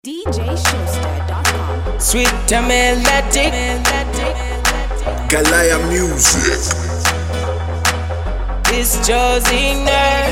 DJShowster.com. Sweet melodic Galaya Music. It's Josina.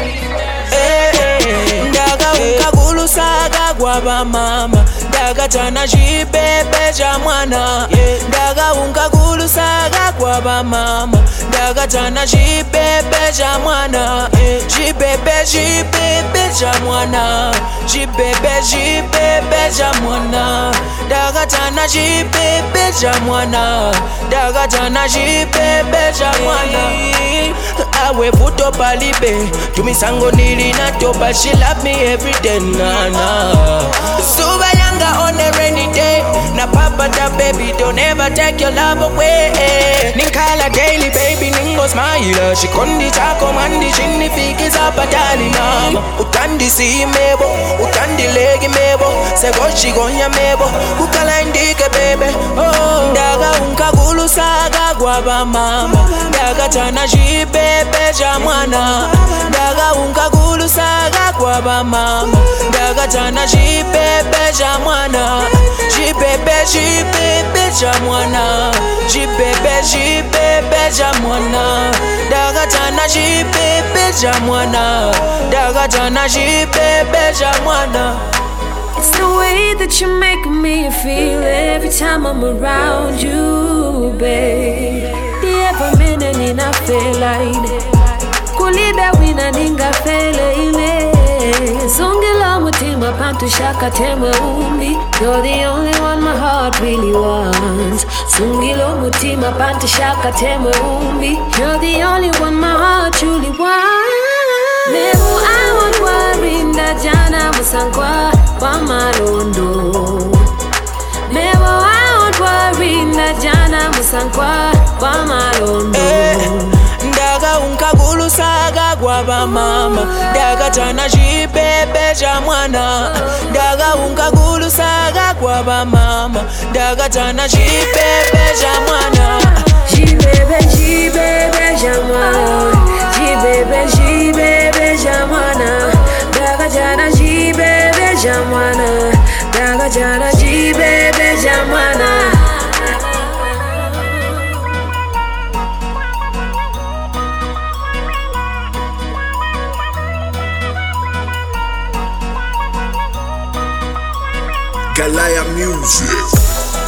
Ndaga unkagulu saga gwaba mama. Ndaga chana jibebe jamwana. Ndaga unkagulu saga gwaba mama. Ndaga chana jibebe jamwana. Jibebe jamwana. Jibebe jamwana. Ndaga chana jibebe jamwana. Ndaga chana jibebe jamwana. Awe puto palibe tumisango nili na topa. She love me every day, na. Suba yanga on a rainy day. Na papa da baby, don't ever take your love away. Ninkala daily baby, ningo smile. She kondi chako mandi chini fiki zapatali mama. Utandi si mebo, utandi legi mebo. Sego shigonya mebo, kukala indike baby. Oh, ndaga unkagulu saga gwaba mama. Ndaga chana jibebe jamwana. Ndaga unkagulu saga gwaba mama. Ndaga chana jibebe jamwana. Jibebe jamwana. Jibebe jamwana. Ndaga chana jibebe jamwana. Ndaga chana jibebe jamwana. It's the way that you make me feel every time I'm around you, babe. Every minute nina feel like kulida wina ninga fele ile. Sungila mutima pantu shaka temwe umi. You're the only one my heart really wants. Sungilo mutima pantu shaka temwe umi. You're the only one my heart truly wants. Never I won't worry ndajana musankwa kwa marondo. Never I won't worry ndajana musankwa kwa marondo. Ndaga unkagulu saga gwaba mama. Ndaga chana jibebe jamwana. Ndaga unkagulu saga gwaba mama. Ndaga chana jibebe jamwana. Jibebe jamwana. Jibebe jamwana. Ndaga chana jibebe jamwana. Ndaga chana jibebe jamwana. Galaya Music.